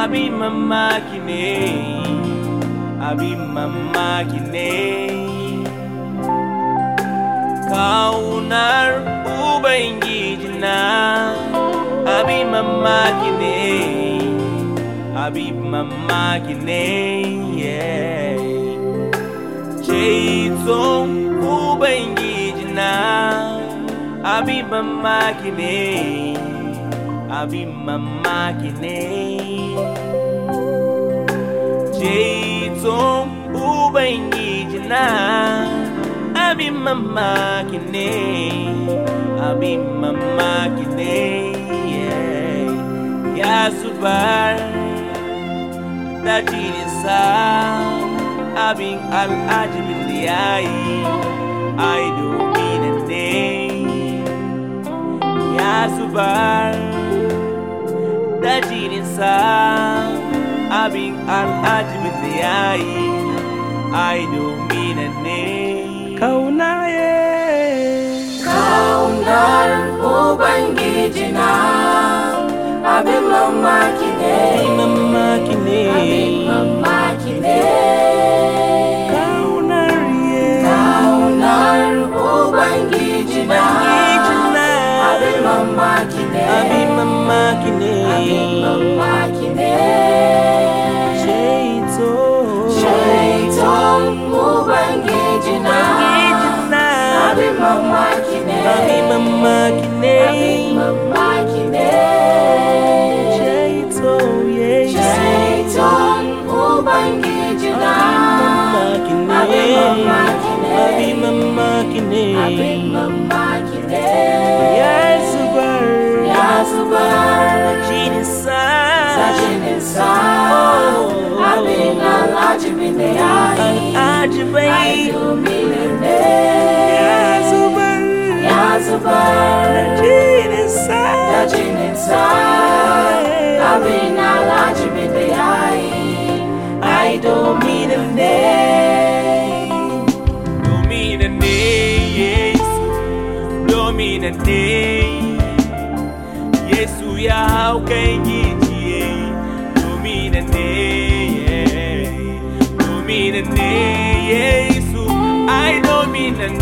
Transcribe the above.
Abi mamaki ne, abi mamaki ne. Kaunar Ubangijina, abi mamaki ne, abi mamaki ne, yeah. Ceton Ubangijina, abi mamaki ne, abi mamaki ne. Ceton Ubangijina, abi mamaki ne, abi mamaki ne, yeah. Ya zubar da jininsa, abin al'ajabin da ya yi, ai domin ne. Ya zubar da jininsa, abin al'ajabin da ya yi, ai domin ne. Kaunar Ubangijina, abin mamaki ne, Abin mamaki ne, abin mamaki ne. kaunar Ubangijina, abin mamaki ne, abin mamaki ne, abin mamaki ne. Ceton Ubangijina, abin mamaki ne, abin mamaki ne, abin mamaki ne. Ceton Ubangijina, abin mamaki ne, abin mamaki ne, abin mamaki ne. ya zubar jininsa, abin al'ajabin da ya yi, al'ajabai, ai domin ne. ya zubar jininsa, abin al'ajabin da ya yi, ai domin ne. Domina ne, Yesu, domina ne. Yesu ya hau kan gijiye, domina ne, domina ne, Yesu, ai domina